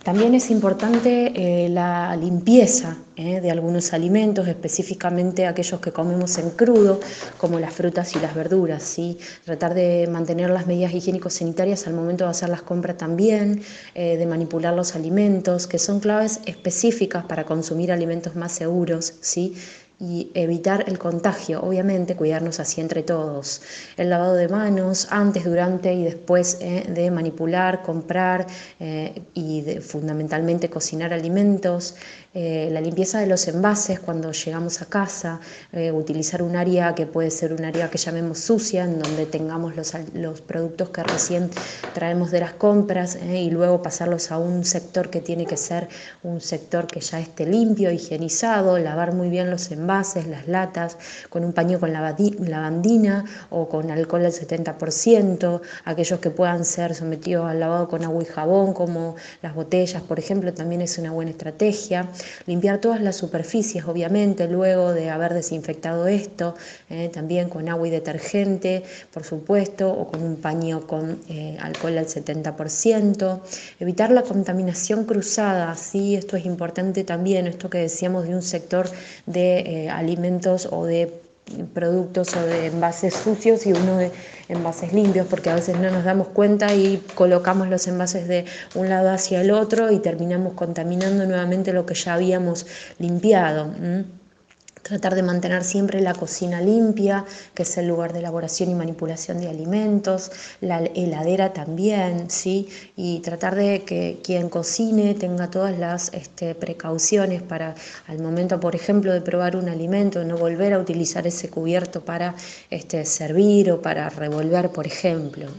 También es importante la limpieza de algunos alimentos, específicamente aquellos que comemos en crudo, como las frutas y las verduras, ¿sí? Tratar de mantener las medidas higiénico-sanitarias al momento de hacer las compras también, de manipular los alimentos, que son claves específicas para consumir alimentos más seguros, ¿sí? Y evitar el contagio, obviamente cuidarnos así entre todos. El lavado de manos antes, durante y después de manipular, comprar y fundamentalmente cocinar alimentos. La limpieza de los envases cuando llegamos a casa, utilizar un área que puede ser un área que llamemos sucia, en donde tengamos los productos que recién traemos de las compras y luego pasarlos a un sector que tiene que ser un sector que ya esté limpio, higienizado, lavar muy bien los envases, las latas, con un paño con lavandina o con alcohol al 70%, aquellos que puedan ser sometidos al lavado con agua y jabón, como las botellas, por ejemplo, también es una buena estrategia. Limpiar todas las superficies, obviamente, luego de haber desinfectado esto, también con agua y detergente, por supuesto, o con un paño con alcohol al 70%. Evitar la contaminación cruzada, ¿sí? Esto es importante también, esto que decíamos de un sector de alimentos o de productos o de envases sucios y uno de envases limpios, porque a veces no nos damos cuenta y colocamos los envases de un lado hacia el otro y terminamos contaminando nuevamente lo que ya habíamos limpiado. Tratar de mantener siempre la cocina limpia, que es el lugar de elaboración y manipulación de alimentos, la heladera también, ¿sí? Y tratar de que quien cocine tenga todas las precauciones para al momento, por ejemplo, de probar un alimento, no volver a utilizar ese cubierto para servir o para revolver, por ejemplo.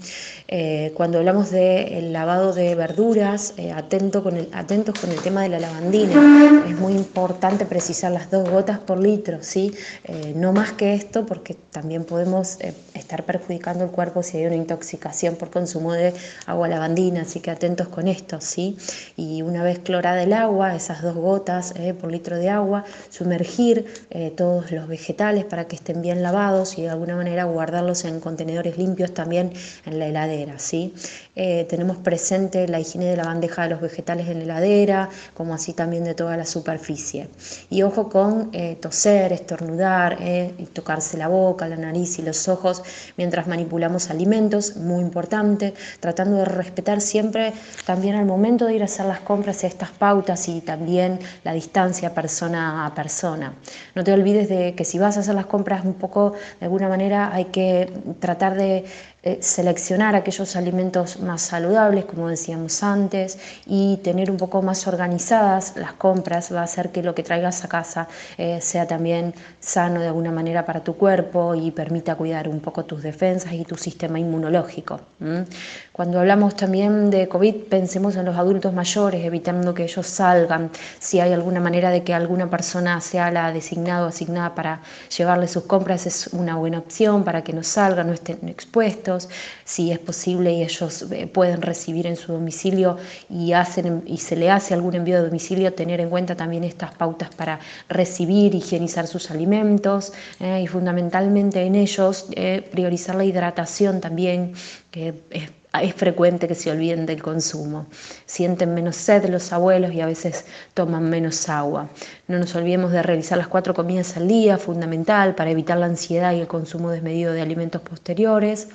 Cuando hablamos del lavado de verduras, atentos con el tema de la lavandina. Es muy importante precisar las 2 gotas por litro, ¿sí? No más que esto, porque también podemos estar perjudicando el cuerpo si hay una intoxicación por consumo de agua lavandina, así que atentos con esto, ¿sí? Y una vez clorada el agua, esas 2 gotas por litro de agua, sumergir todos los vegetales para que estén bien lavados y de alguna manera guardarlos en contenedores limpios también en la heladera, ¿sí? Tenemos presente la higiene de la bandeja de los vegetales en la heladera, como así también de toda la superficie. Y ojo con toser, estornudar, y tocarse la boca, la nariz y los ojos mientras manipulamos alimentos, muy importante, tratando de respetar siempre también al momento de ir a hacer las compras estas pautas y también la distancia persona a persona. No te olvides de que si vas a hacer las compras un poco, de alguna manera hay que tratar de seleccionar aquellos alimentos más saludables, como decíamos antes, y tener un poco más organizadas las compras va a hacer que lo que traigas a casa sea también sano de alguna manera para tu cuerpo y permita cuidar un poco tus defensas y tu sistema inmunológico. Cuando hablamos también de COVID, pensemos en los adultos mayores, evitando que ellos salgan. Si hay alguna manera de que alguna persona sea la designada o asignada para llevarle sus compras, es una buena opción para que no salgan, no estén expuestos. Si es posible y ellos pueden recibir en su domicilio y se le hace algún envío de domicilio, tener en cuenta también estas pautas para recibir, higienizar sus alimentos y fundamentalmente en ellos priorizar la hidratación también, que es frecuente que se olviden del consumo. Sienten menos sed los abuelos y a veces toman menos agua. No nos olvidemos de realizar las 4 comidas al día, fundamental para evitar la ansiedad y el consumo desmedido de alimentos posteriores.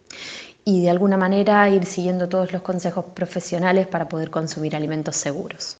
Y de alguna manera ir siguiendo todos los consejos profesionales para poder consumir alimentos seguros.